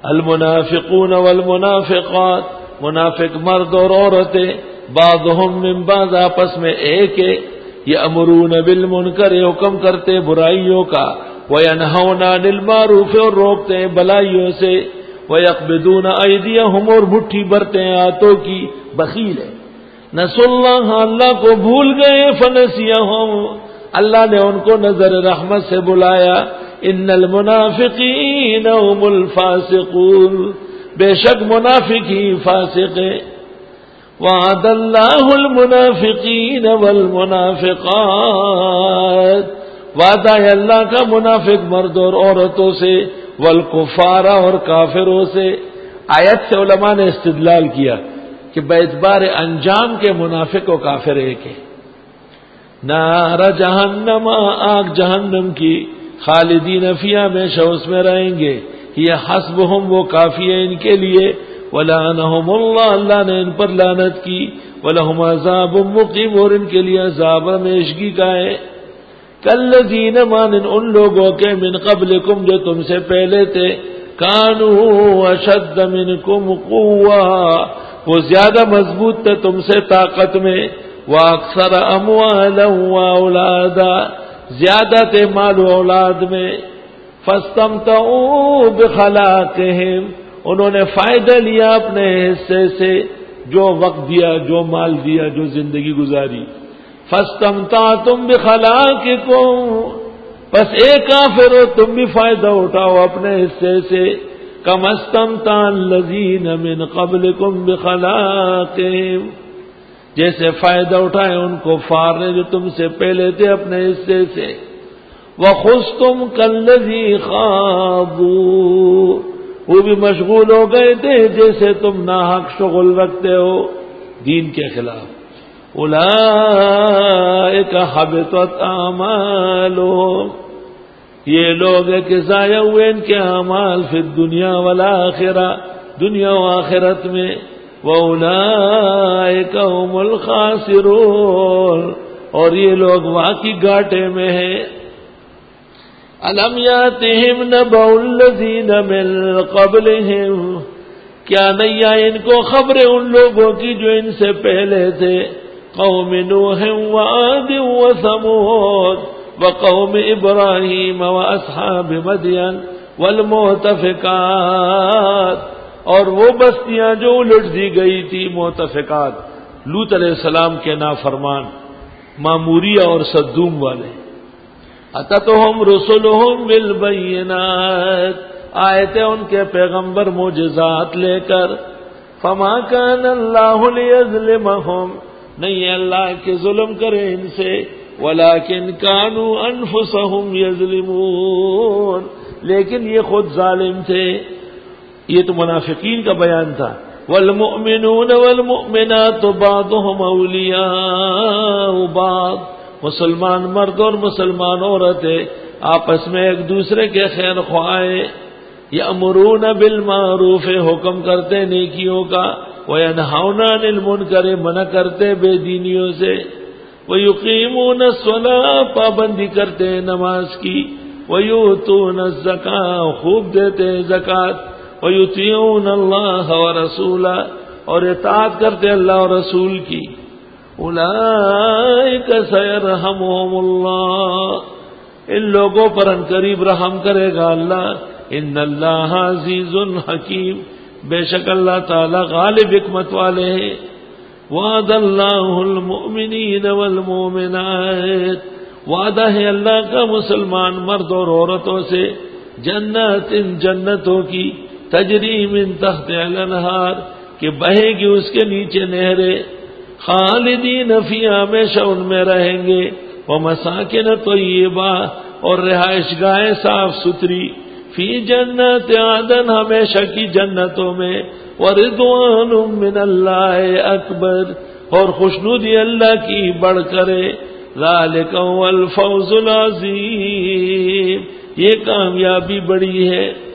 المنافقون والمنافقات، منافق مرد اور عورتیں، بعضهم من بعض آپس میں ایک ہے، یأمرون بالمنکر حکم کرتے برائیوں کا، وینہون عن المعروف اور روکتے ہیں بلائیوں سے، ویقبضون ایدیہم اور مٹھی بھرتے ہیں ہاتھوں کی، بخیل ہے۔ نسوا اللہ، اللہ کو بھول گئے، فنسیہم، اللہ نے ان کو نظر رحمت سے بلایا۔ ان المنافقین هم الفاسقون، بے شک منافق ہی فاسق ہیں۔ وعد اللہ المنافقین والمنافقات، وعدہ ہے اللہ کا منافق مرد اور عورتوں سے، والکفار اور کافروں سے۔ آیت سے علماء نے استدلال کیا کہ باعتبار انجام کے منافق و کافر ایک ہے۔ نار جہنم، آگ جہنم کی، خالدین فیہا، ہمیشہ اس میں رہیں گے، یہ حسبہم، وہ کافی ہے ان کے لیے، ولعنہم اللہ، اللہ نے ان پر لعنت کی، ولہم عذاب مقیم، اور ان کے لیے عذاب ہمیشگی کا ہے۔ کالذین، مانن ان لوگوں کے، من قبلکم، جو تم سے پہلے تھے، کانوا اشد منکم قوہ، وہ زیادہ مضبوط تھے تم سے طاقت میں، واکثر اموالا واولادا، زیادہ تھے مال و اولاد میں، فاستمتعوا بخلاقہم، انہوں نے فائدہ لیا اپنے حصے سے، جو وقت دیا، جو مال دیا، جو زندگی گزاری۔ فاستمتعتم بخلاقکم، بس ایک کافر ہو تم بھی فائدہ اٹھاؤ اپنے حصے سے، کما استمتع الذین من قبلکم بخلاقہم، جیسے فائدہ اٹھائے ان کو فار نے جو تم سے پہلے تھے اپنے حصے سے۔ وَخُذْتُمْ كَالَّذِي خَاضُوا، وہ بھی مشغول ہو گئے تھے جیسے تم ناحق شغل رکھتے ہو دین کے خلاف۔ اولئک حبطت اعمالهم، یہ لوگ ہیں کہ ضائع ہوئے ان کے اعمال، فی الدنیا والآخرہ، دنیا و آخرت میں، وَأُولَئِكَ هُمُ الْخَاسِرُونَ، اور یہ لوگ واقعی گھاٹے میں ہیں۔ أَلَمْ يَأْتِهِمْ نَبَأُ الَّذِينَ مِن قَبْلِهِمْ، کیا نہیں آئی ان کو خبریں ان لوگوں کی جو ان سے پہلے تھے، قوم نوح وعاد وثمود وقوم ابراہیم واصحاب مدین والمؤتفکات، اور وہ بستیاں جو الٹ دی گئی تھی، مؤتفکات، لوط علیہ السلام کے نافرمان، ماموریہ اور صدوم والے۔ اتتہم رسلہم بالبینات، آئے تھے ان کے پیغمبر معجزات لے کر، فما کان اللہ لیظلمہم، نہیں ہے اللہ کہ ظلم کرے ان سے، ولیکن کانوا انفسہم یظلمون، لیکن یہ خود ظالم تھے۔ یہ تو منافقین کا بیان تھا۔ والمؤمنون والمؤمنات بعضهم اولیاء بعض، مسلمان مرد اور مسلمان عورتیں آپس میں ایک دوسرے کے خیر خواہ، یأمرون بالمعروف، حکم کرتے نیکیوں کا، وینہون عن المنکر، منع کرتے بے دینیوں سے، ویقیمون الصلاۃ، پابندی کرتے نماز کی، ویؤتون الزکاۃ، خوب دیتے زکوٰۃ، ویطیعون اللہ ورسولہ، اور اطاعت کرتے اللہ اور رسول کی۔ اولئک سیرحمہم اللہ، ان لوگوں پر ان قریب رحم کرے گا اللہ۔ ان اللہ عزیز حکیم، بے شک اللہ تعالی غالب حکمت والے ہیں۔ وعد اللہ المؤمنین والمؤمنات، وعدہ ہے اللہ کا مسلمان مرد اور عورتوں سے، جنات، جنتوں کی، تجری من تحت الانہار، کہ بہے گی اس کے نیچے نہریں، خالدین فیہا، ہمیشہ ان میں رہیں گے، ومساکن طیبہ، اور رہائش گاہیں صاف ستھری، فی جنات عدن، ہمیشہ کی جنتوں میں، ورضوان من اللہ اکبر، اور خوشنودی اللہ کی بڑھ کرے، ذالک هو الفوز العظیم، یہ کامیابی بڑی ہے۔